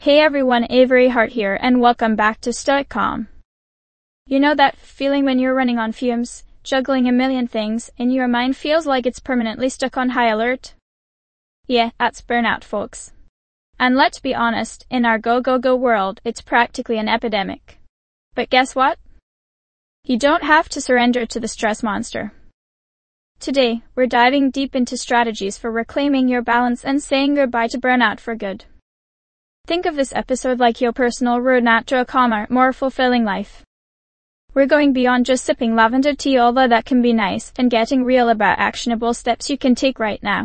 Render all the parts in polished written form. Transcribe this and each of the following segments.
Hey everyone, Avery Hart here, and welcome back to Stoic Calm. You know that feeling when you're running on fumes, juggling a million things, and your mind feels like it's permanently stuck on high alert? Yeah, that's burnout, folks. And let's be honest, in our go-go-go world, it's practically an epidemic. But guess what? You don't have to surrender to the stress monster. Today, we're diving deep into strategies for reclaiming your balance and saying goodbye to burnout for good. Think of this episode like your personal roadmap to a calmer, more fulfilling life. We're going beyond just sipping lavender tea, although that can be nice, and getting real about actionable steps you can take right now.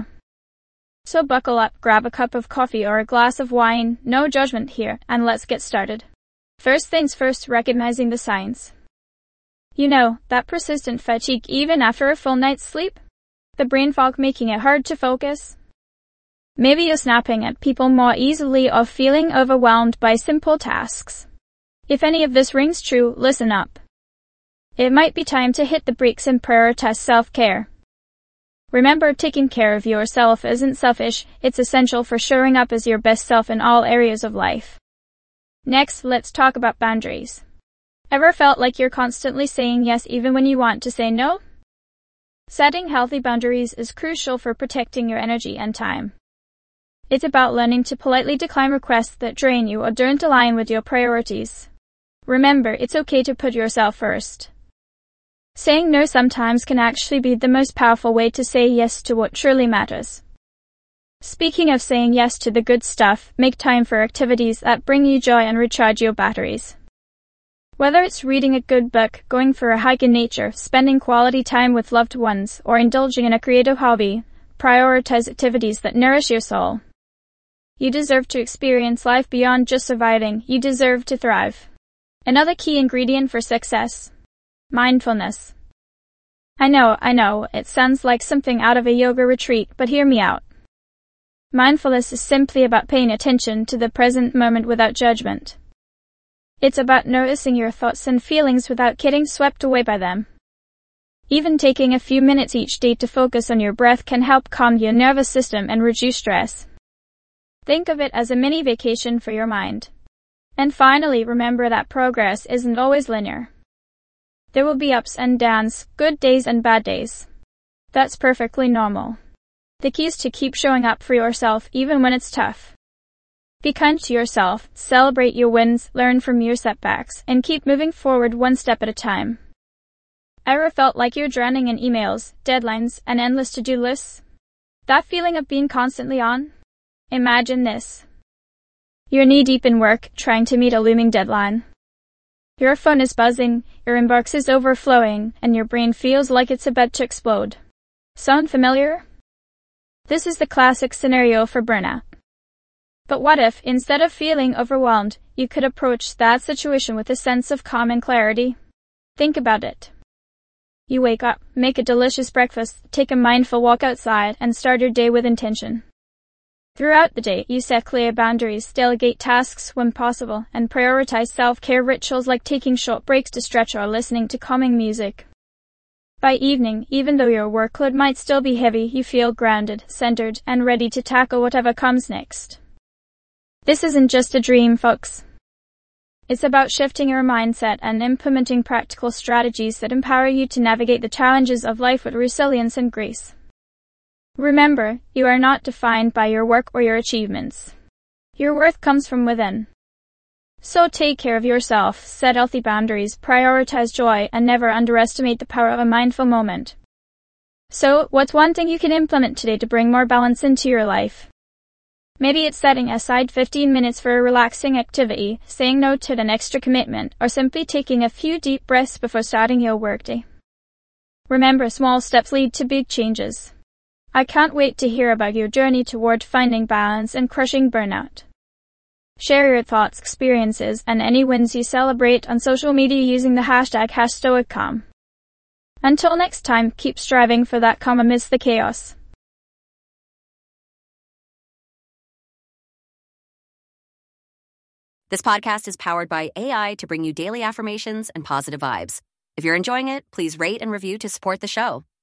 So buckle up, grab a cup of coffee or a glass of wine, no judgment here, and let's get started. First things first, recognizing the signs. You know, that persistent fatigue even after a full night's sleep? The brain fog making it hard to focus? Maybe you're snapping at people more easily or feeling overwhelmed by simple tasks. If any of this rings true, listen up. It might be time to hit the brakes and prioritize self-care. Remember, taking care of yourself isn't selfish, it's essential for showing up as your best self in all areas of life. Next, let's talk about boundaries. Ever felt like you're constantly saying yes even when you want to say no? Setting healthy boundaries is crucial for protecting your energy and time. It's about learning to politely decline requests that drain you or don't align with your priorities. Remember, it's okay to put yourself first. Saying no sometimes can actually be the most powerful way to say yes to what truly matters. Speaking of saying yes to the good stuff, make time for activities that bring you joy and recharge your batteries. Whether it's reading a good book, going for a hike in nature, spending quality time with loved ones, or indulging in a creative hobby, prioritize activities that nourish your soul. You deserve to experience life beyond just surviving. You deserve to thrive. Another key ingredient for success: mindfulness. I know, it sounds like something out of a yoga retreat, but hear me out. Mindfulness is simply about paying attention to the present moment without judgment. It's about noticing your thoughts and feelings without getting swept away by them. Even taking a few minutes each day to focus on your breath can help calm your nervous system and reduce stress. Think of it as a mini vacation for your mind. And finally, remember that progress isn't always linear. There will be ups and downs, good days and bad days. That's perfectly normal. The key is to keep showing up for yourself even when it's tough. Be kind to yourself, celebrate your wins, learn from your setbacks, and keep moving forward one step at a time. Ever felt like you're drowning in emails, deadlines, and endless to-do lists? That feeling of being constantly on? Imagine this. You're knee-deep in work, trying to meet a looming deadline. Your phone is buzzing, your inbox is overflowing, and your brain feels like it's about to explode. Sound familiar? This is the classic scenario for burnout. But what if, instead of feeling overwhelmed, you could approach that situation with a sense of calm and clarity? Think about it. You wake up, make a delicious breakfast, take a mindful walk outside, and start your day with intention. Throughout the day, you set clear boundaries, delegate tasks when possible, and prioritize self-care rituals like taking short breaks to stretch or listening to calming music. By evening, even though your workload might still be heavy, you feel grounded, centered, and ready to tackle whatever comes next. This isn't just a dream, folks. It's about shifting your mindset and implementing practical strategies that empower you to navigate the challenges of life with resilience and grace. Remember, you are not defined by your work or your achievements. Your worth comes from within. So take care of yourself, set healthy boundaries, prioritize joy, and never underestimate the power of a mindful moment. So, what's one thing you can implement today to bring more balance into your life? Maybe it's setting aside 15 minutes for a relaxing activity, saying no to an extra commitment, or simply taking a few deep breaths before starting your workday. Remember, small steps lead to big changes. I can't wait to hear about your journey toward finding balance and crushing burnout. Share your thoughts, experiences, and any wins you celebrate on social media using the hashtag #StoicCalm. Until next time, keep striving for that calm amidst the chaos. This podcast is powered by AI to bring you daily affirmations and positive vibes. If you're enjoying it, please rate and review to support the show.